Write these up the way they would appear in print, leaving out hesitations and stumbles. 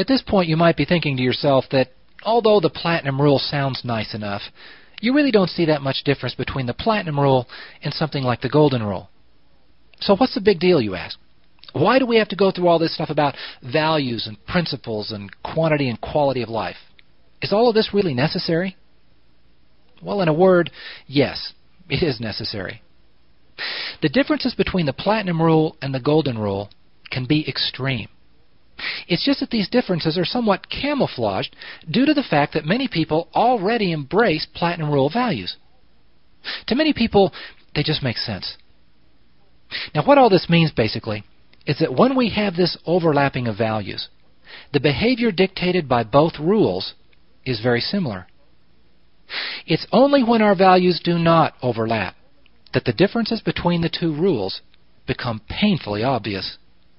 At this point, you might be thinking to yourself that although the Platinum Rule sounds nice enough, you really don't see that much difference between the Platinum Rule and something like the Golden Rule. So what's the big deal, you ask? Why do we have to go through all this stuff about values and principles and quantity and quality of life? Is all of this really necessary? Well, in a word, yes, it is necessary. The differences between the Platinum Rule and the Golden Rule can be extreme. It's just that these differences are somewhat camouflaged due to the fact that many people already embrace Platinum Rule values. To many people, they just make sense. Now, what all this means, basically, is that when we have this overlapping of values, the behavior dictated by both rules is very similar. It's only when our values do not overlap that the differences between the two rules become painfully obvious.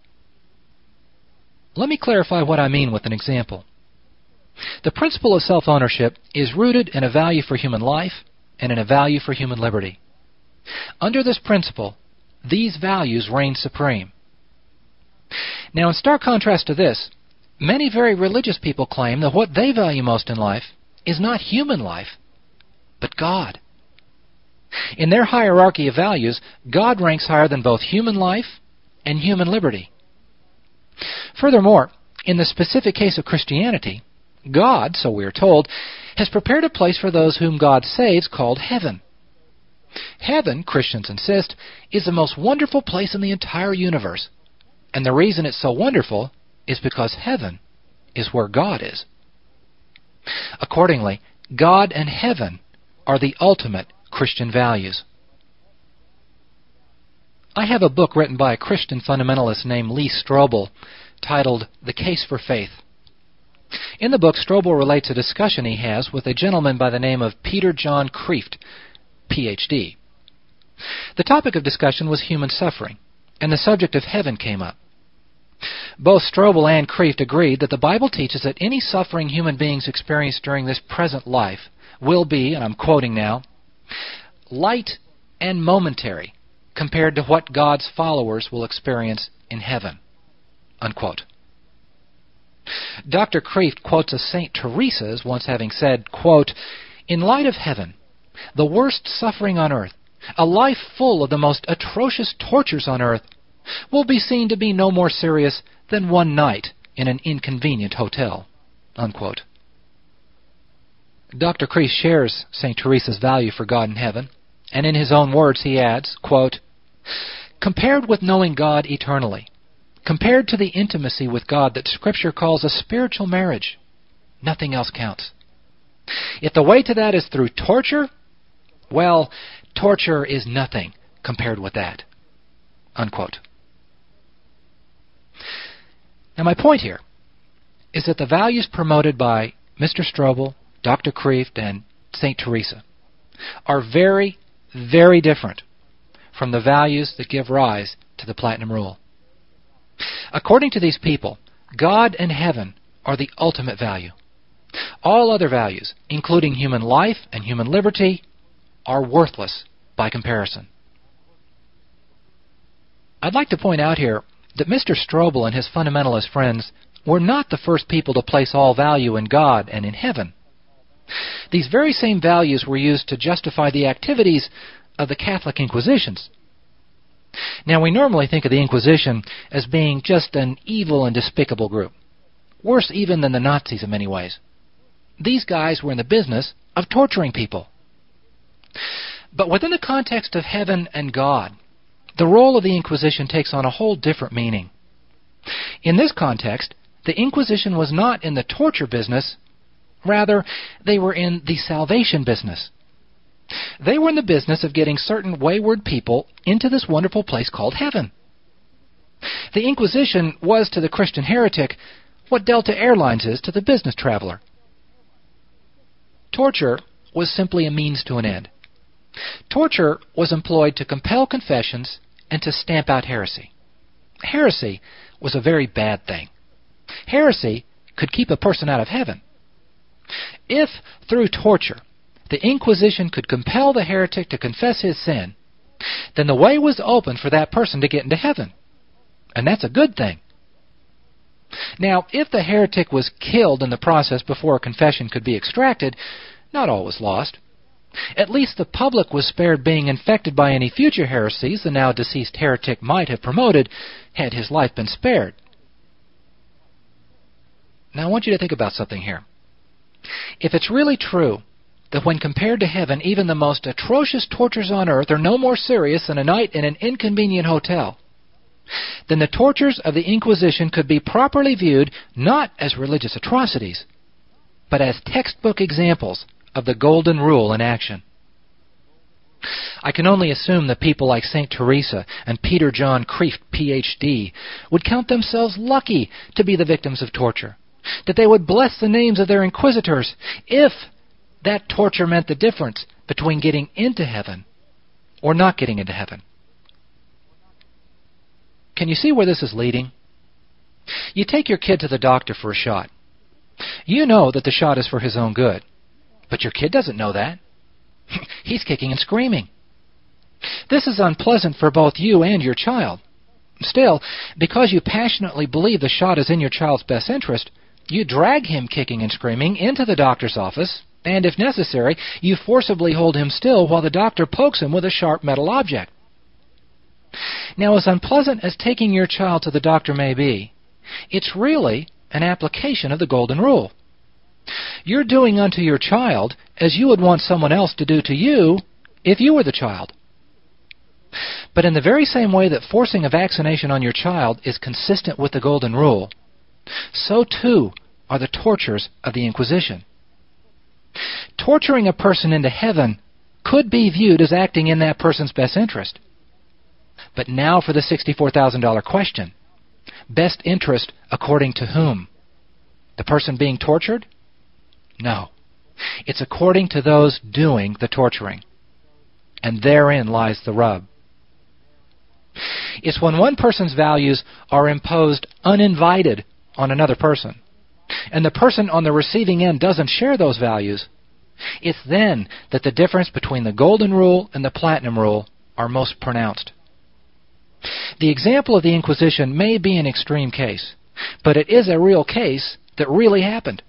Let me clarify what I mean with an example. The principle of self-ownership is rooted in a value for human life and in a value for human liberty. Under this principle, these values reign supreme. Now, in stark contrast to this, many very religious people claim that what they value most in life is not human life, but God. In their hierarchy of values, God ranks higher than both human life and human liberty. Furthermore, in the specific case of Christianity, God, so we are told, has prepared a place for those whom God saves called heaven. Heaven, Christians insist, is the most wonderful place in the entire universe. And the reason it's so wonderful is because heaven is where God is. Accordingly, God and heaven are the ultimate Christian values. I have a book written by a Christian fundamentalist named Lee Strobel titled The Case for Faith. In the book, Strobel relates a discussion he has with a gentleman by the name of Peter John Kreeft, Ph.D. The topic of discussion was human suffering, and the subject of heaven came up. Both Strobel and Kreeft agreed that the Bible teaches that any suffering human beings experience during this present life will be, and I'm quoting now, light and momentary compared to what God's followers will experience in heaven, unquote. Dr. Kreeft quotes a St. Teresa's once having said, quote, "In light of heaven, the worst suffering on earth, a life full of the most atrocious tortures on earth, will be seen to be no more serious than one night in an inconvenient hotel," unquote. Dr. Kreeft shares St. Teresa's value for God in heaven, and in his own words he adds, quote, "Compared with knowing God eternally, compared to the intimacy with God that Scripture calls a spiritual marriage, nothing else counts. If the way to that is through torture, well, torture is nothing compared with that," unquote. Now, my point here is that the values promoted by Mr. Strobel, Dr. Kreeft, and St. Teresa are very, very different from the values that give rise to the Platinum Rule. According to these people, God and heaven are the ultimate value. All other values, including human life and human liberty, are worthless by comparison. I'd like to point out here that Mr. Strobel and his fundamentalist friends were not the first people to place all value in God and in heaven. These very same values were used to justify the activities of the Catholic Inquisitions. Now, we normally think of the Inquisition as being just an evil and despicable group, worse even than the Nazis in many ways. These guys were in the business of torturing people. But within the context of heaven and God, the role of the Inquisition takes on a whole different meaning. In this context, the Inquisition was not in the torture business. Rather, they were in the salvation business. They were in the business of getting certain wayward people into this wonderful place called heaven. The Inquisition was to the Christian heretic what Delta Airlines is to the business traveler. Torture was simply a means to an end. Torture was employed to compel confessions and to stamp out heresy. Heresy was a very bad thing. Heresy could keep a person out of heaven. If, through torture, the Inquisition could compel the heretic to confess his sin, then the way was open for that person to get into heaven. And that's a good thing. Now, if the heretic was killed in the process before a confession could be extracted, not all was lost. At least the public was spared being infected by any future heresies the now deceased heretic might have promoted had his life been spared. Now I want you to think about something here. If it's really true that when compared to heaven, even the most atrocious tortures on earth are no more serious than a night in an inconvenient hotel, then the tortures of the Inquisition could be properly viewed not as religious atrocities, but as textbook examples of the Golden Rule in action. I can only assume that people like St. Teresa and Peter John Kreeft, Ph.D., would count themselves lucky to be the victims of torture, that they would bless the names of their inquisitors if that torture meant the difference between getting into heaven or not getting into heaven. Can you see where this is leading? You take your kid to the doctor for a shot. You know that the shot is for his own good, but your kid doesn't know that. He's kicking and screaming. This is unpleasant for both you and your child. Still, because you passionately believe the shot is in your child's best interest, you drag him kicking and screaming into the doctor's office, and if necessary, you forcibly hold him still while the doctor pokes him with a sharp metal object. Now, as unpleasant as taking your child to the doctor may be, it's really an application of the Golden Rule. You're doing unto your child as you would want someone else to do to you if you were the child. But in the very same way that forcing a vaccination on your child is consistent with the Golden Rule, so too are the tortures of the Inquisition. Torturing a person into heaven could be viewed as acting in that person's best interest. But now for the $64,000 question. Best interest according to whom? The person being tortured? No. It's according to those doing the torturing. And therein lies the rub. It's when one person's values are imposed uninvited on another person, and the person on the receiving end doesn't share those values, it's then that the difference between the Golden Rule and the Platinum Rule are most pronounced. The example of the Inquisition may be an extreme case, but it is a real case that really happened.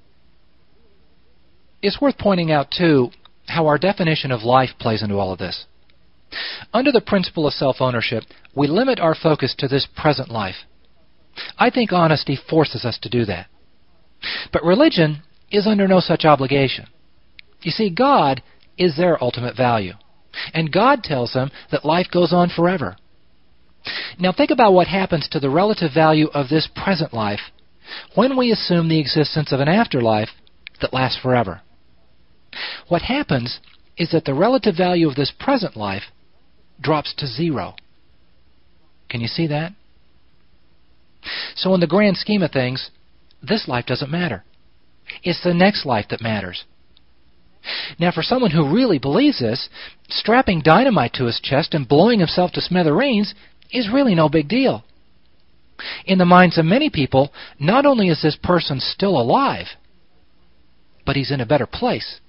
It's worth pointing out, too, how our definition of life plays into all of this. Under the principle of self-ownership, we limit our focus to this present life. I think honesty forces us to do that. But religion is under no such obligation. You see, God is their ultimate value, and God tells them that life goes on forever. Now think about what happens to the relative value of this present life when we assume the existence of an afterlife that lasts forever. What happens is that the relative value of this present life drops to zero. Can you see that? So in the grand scheme of things, this life doesn't matter. It's the next life that matters. Now for someone who really believes this, strapping dynamite to his chest and blowing himself to smithereens is really no big deal. In the minds of many people, not only is this person still alive, but he's in a better place.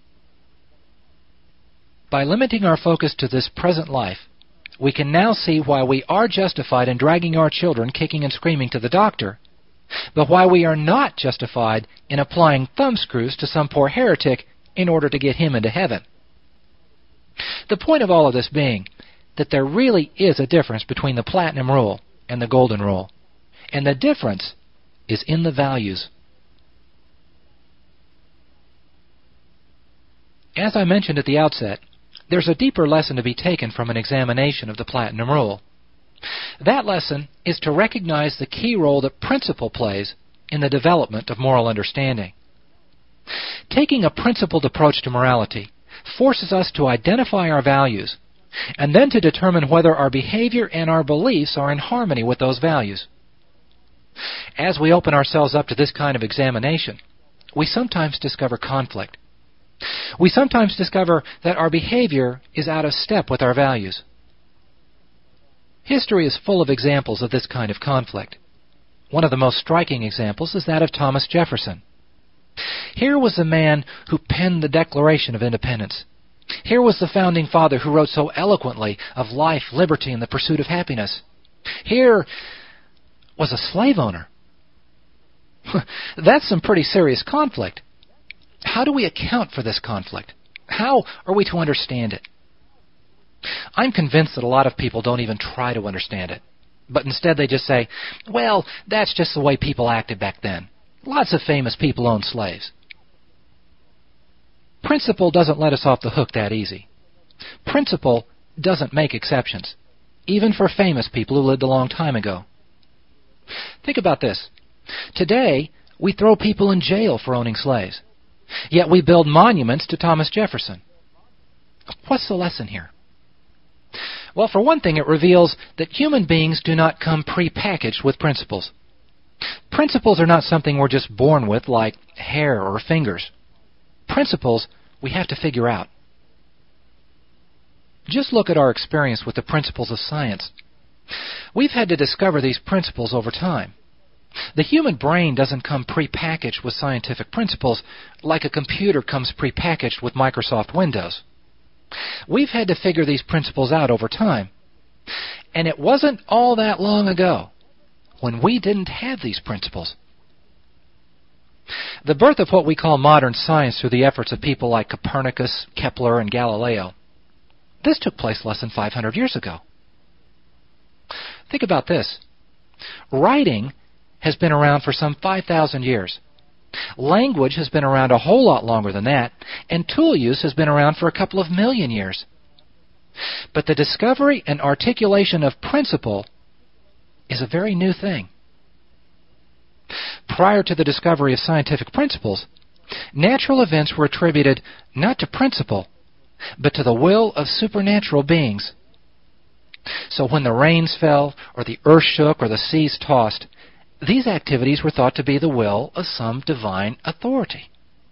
By limiting our focus to this present life, we can now see why we are justified in dragging our children kicking and screaming to the doctor, but why we are not justified in applying thumbscrews to some poor heretic in order to get him into heaven. The point of all of this being that there really is a difference between the Platinum Rule and the Golden Rule, and the difference is in the values. As I mentioned at the outset, there's a deeper lesson to be taken from an examination of the Platinum Rule. That lesson is to recognize the key role that principle plays in the development of moral understanding. Taking a principled approach to morality forces us to identify our values and then to determine whether our behavior and our beliefs are in harmony with those values. As we open ourselves up to this kind of examination, we sometimes discover conflict. We sometimes discover that our behavior is out of step with our values. History is full of examples of this kind of conflict. One of the most striking examples is that of Thomas Jefferson. Here was the man who penned the Declaration of Independence. Here was the founding father who wrote so eloquently of life, liberty, and the pursuit of happiness. Here was a slave owner That's some pretty serious conflict. How do we account for this conflict? How are we to understand it? I'm convinced that a lot of people don't even try to understand it, but instead they just say, well, that's just the way people acted back then. Lots of famous people owned slaves. Principle doesn't let us off the hook that easy. Principle doesn't make exceptions, even for famous people who lived a long time ago. Think about this. Today, we throw people in jail for owning slaves, yet we build monuments to Thomas Jefferson. What's the lesson here? Well, for one thing, it reveals that human beings do not come pre-packaged with principles. Principles are not something we're just born with, like hair or fingers. Principles we have to figure out. Just look at our experience with the principles of science. We've had to discover these principles over time. The human brain doesn't come pre-packaged with scientific principles like a computer comes pre-packaged with Microsoft Windows. We've had to figure these principles out over time. And it wasn't all that long ago when we didn't have these principles. The birth of what we call modern science through the efforts of people like Copernicus, Kepler, and Galileo, this took place less than 500 years ago. Think about this. Writing has been around for some 5,000 years. Language has been around a whole lot longer than that, and tool use has been around for a couple of million years. But the discovery and articulation of principle is a very new thing. Prior to the discovery of scientific principles, natural events were attributed not to principle, but to the will of supernatural beings. So when the rains fell, or the earth shook, or the seas tossed, these activities were thought to be the will of some divine authority.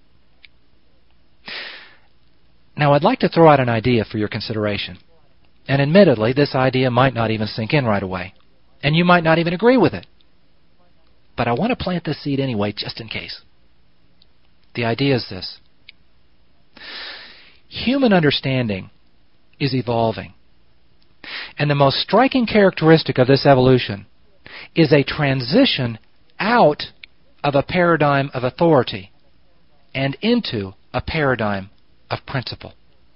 Now, I'd like to throw out an idea for your consideration. And admittedly, this idea might not even sink in right away. And you might not even agree with it. But I want to plant this seed anyway, just in case. The idea is this. Human understanding is evolving. And the most striking characteristic of this evolution is a transition out of a paradigm of authority and into a paradigm of principle.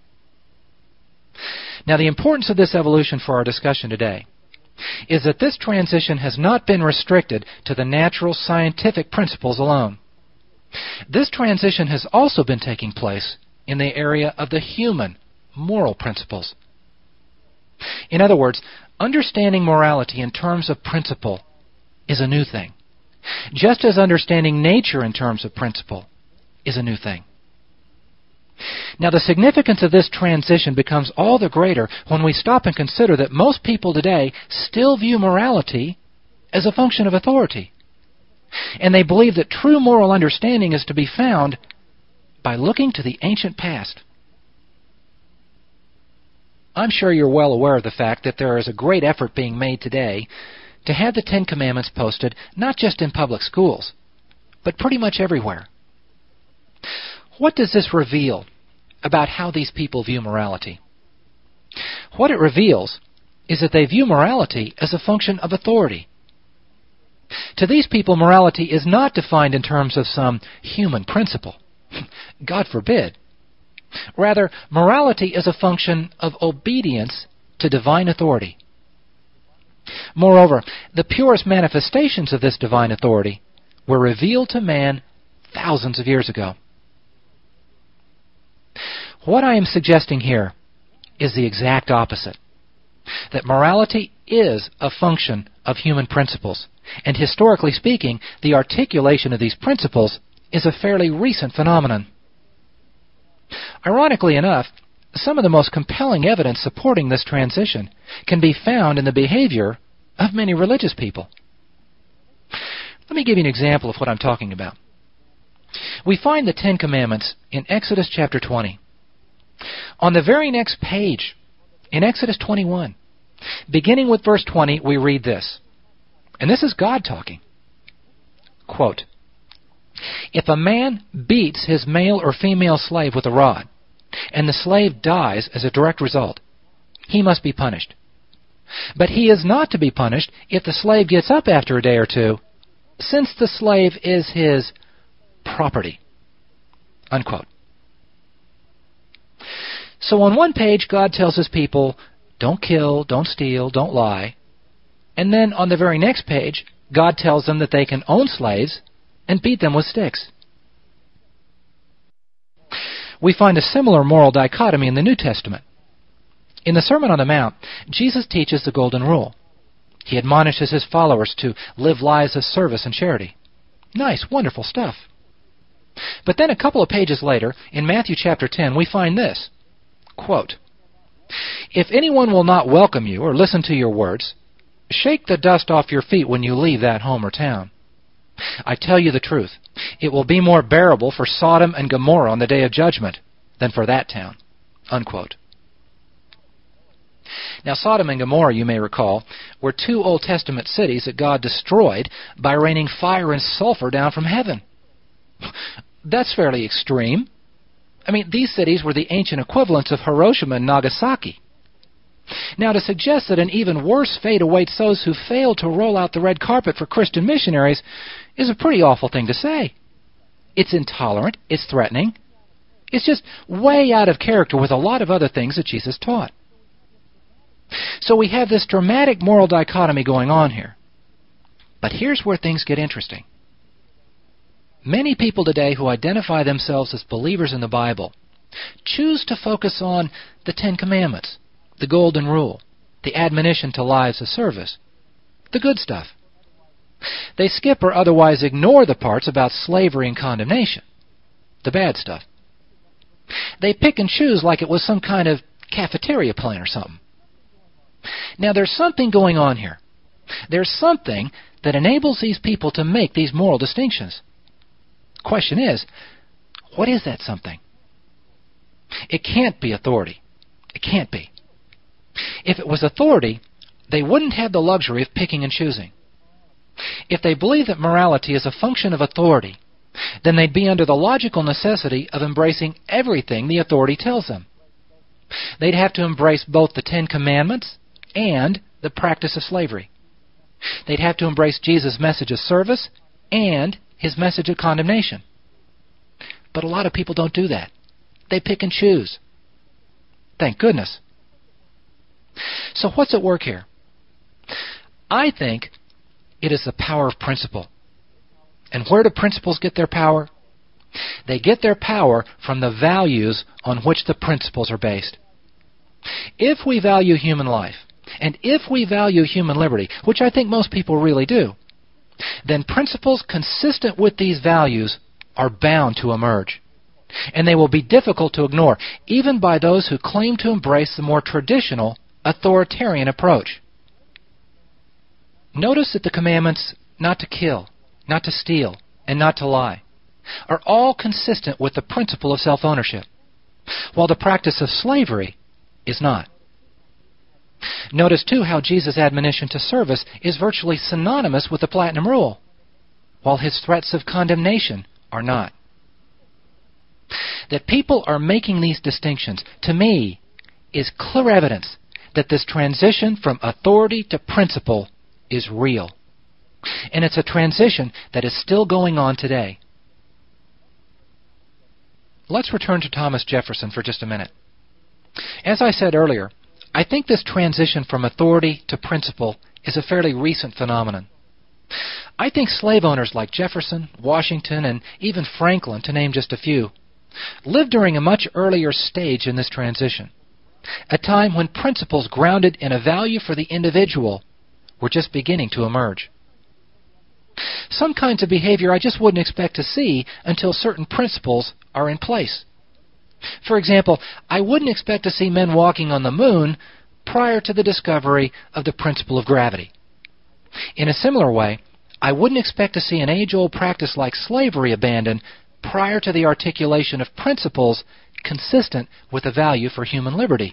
Now, the importance of this evolution for our discussion today is that this transition has not been restricted to the natural scientific principles alone. This transition has also been taking place in the area of the human moral principles. In other words, understanding morality in terms of principle is a new thing, just as understanding nature in terms of principle is a new thing. Now, the significance of this transition becomes all the greater when we stop and consider that most people today still view morality as a function of authority. And they believe that true moral understanding is to be found by looking to the ancient past. I'm sure you're well aware of the fact that there is a great effort being made today to have the Ten Commandments posted not just in public schools, but pretty much everywhere. What does this reveal about how these people view morality? What it reveals is that they view morality as a function of authority. To these people, morality is not defined in terms of some human principle. God forbid. Rather, morality is a function of obedience to divine authority. Moreover, the purest manifestations of this divine authority were revealed to man thousands of years ago. What I am suggesting here is the exact opposite. That morality is a function of human principles. And historically speaking, the articulation of these principles is a fairly recent phenomenon. Ironically enough, some of the most compelling evidence supporting this transition can be found in the behavior of many religious people. Let me give you an example of what I'm talking about. We find the Ten Commandments in Exodus chapter 20. On the very next page, in Exodus 21, beginning with verse 20, we read this. And this is God talking. Quote, "If a man beats his male or female slave with a rod, and the slave dies as a direct result, he must be punished. But he is not to be punished if the slave gets up after a day or two since the slave is his property. Unquote. So on one page, God tells his people, don't kill, don't steal, don't lie. And then on the very next page, God tells them that they can own slaves and beat them with sticks. We find a similar moral dichotomy in the New Testament. In the Sermon on the Mount, Jesus teaches the Golden Rule. He admonishes his followers to live lives of service and charity. Nice, wonderful stuff. But then a couple of pages later, in Matthew chapter 10, we find this, quote, "If anyone will not welcome you or listen to your words, shake the dust off your feet when you leave that home or town. I tell you the truth, it will be more bearable for Sodom and Gomorrah on the day of judgment than for that town." Unquote. Now, Sodom and Gomorrah, you may recall, were two Old Testament cities that God destroyed by raining fire and sulfur down from heaven. That's fairly extreme. I mean, these cities were the ancient equivalents of Hiroshima and Nagasaki. Now, to suggest that an even worse fate awaits those who fail to roll out the red carpet for Christian missionaries is a pretty awful thing to say. It's intolerant, it's threatening, it's just way out of character with a lot of other things that Jesus taught. So we have this dramatic moral dichotomy going on here. But here's where things get interesting. Many people today who identify themselves as believers in the Bible choose to focus on the Ten Commandments, the Golden Rule, the admonition to lives of service, the good stuff. They skip or otherwise ignore the parts about slavery and condemnation, the bad stuff. They pick and choose like it was some kind of cafeteria plan or something. Now, there's something going on here. There's something that enables these people to make these moral distinctions. The question is, what is that something? It can't be authority. It can't be. If it was authority, they wouldn't have the luxury of picking and choosing. If they believe that morality is a function of authority, then they'd be under the logical necessity of embracing everything the authority tells them. They'd have to embrace both the Ten Commandments and the practice of slavery. They'd have to embrace Jesus' message of service and his message of condemnation. But a lot of people don't do that. They pick and choose. Thank goodness. So what's at work here? I think it is the power of principle. And where do principles get their power? They get their power from the values on which the principles are based. If we value human life, and if we value human liberty, which I think most people really do, then principles consistent with these values are bound to emerge. And they will be difficult to ignore, even by those who claim to embrace the more traditional, authoritarian approach. Notice that the commandments not to kill, not to steal, and not to lie are all consistent with the principle of self-ownership, while the practice of slavery is not. Notice, too, how Jesus' admonition to service is virtually synonymous with the Platinum Rule, while his threats of condemnation are not. That people are making these distinctions, to me, is clear evidence that this transition from authority to principle is real. And it's a transition that is still going on today. Let's return to Thomas Jefferson for just a minute. As I said earlier, I think this transition from authority to principle is a fairly recent phenomenon. I think slave owners like Jefferson, Washington, and even Franklin, to name just a few, lived during a much earlier stage in this transition, a time when principles grounded in a value for the individual were just beginning to emerge. Some kinds of behavior I just wouldn't expect to see until certain principles are in place. For example, I wouldn't expect to see men walking on the moon prior to the discovery of the principle of gravity. In a similar way, I wouldn't expect to see an age-old practice like slavery abandoned prior to the articulation of principles consistent with the value for human liberty.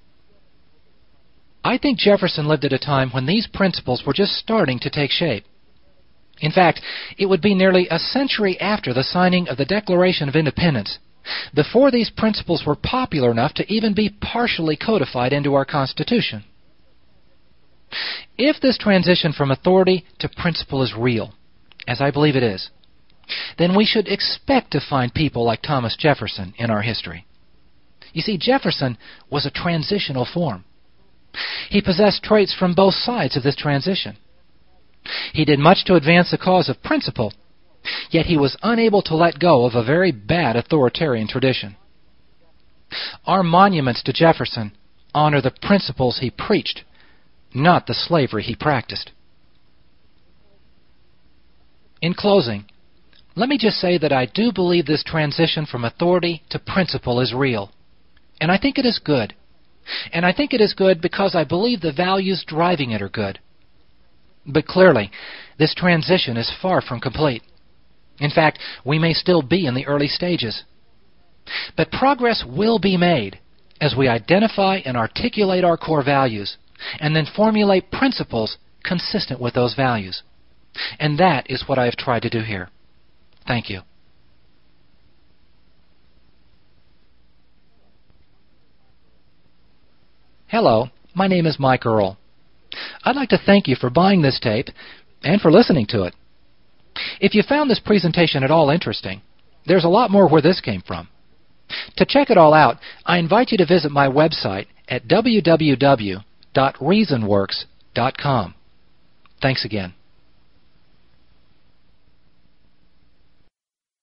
I think Jefferson lived at a time when these principles were just starting to take shape. In fact, it would be nearly a century after the signing of the Declaration of Independence before these principles were popular enough to even be partially codified into our Constitution. If this transition from authority to principle is real, as I believe it is, then we should expect to find people like Thomas Jefferson in our history. You see, Jefferson was a transitional form. He possessed traits from both sides of this transition. He did much to advance the cause of principle, yet he was unable to let go of a very bad authoritarian tradition. Our monuments to Jefferson honor the principles he preached, not the slavery he practiced. In closing, let me just say that I do believe this transition from authority to principle is real. And I think it is good. And I think it is good because I believe the values driving it are good. But clearly, this transition is far from complete. In fact, we may still be in the early stages. But progress will be made as we identify and articulate our core values, and then formulate principles consistent with those values. And that is what I have tried to do here. Thank you. Hello, my name is Mike Earl. I'd like to thank you for buying this tape and for listening to it. If you found this presentation at all interesting, there's a lot more where this came from. To check it all out, I invite you to visit my website at www.reasonworks.com. Thanks again.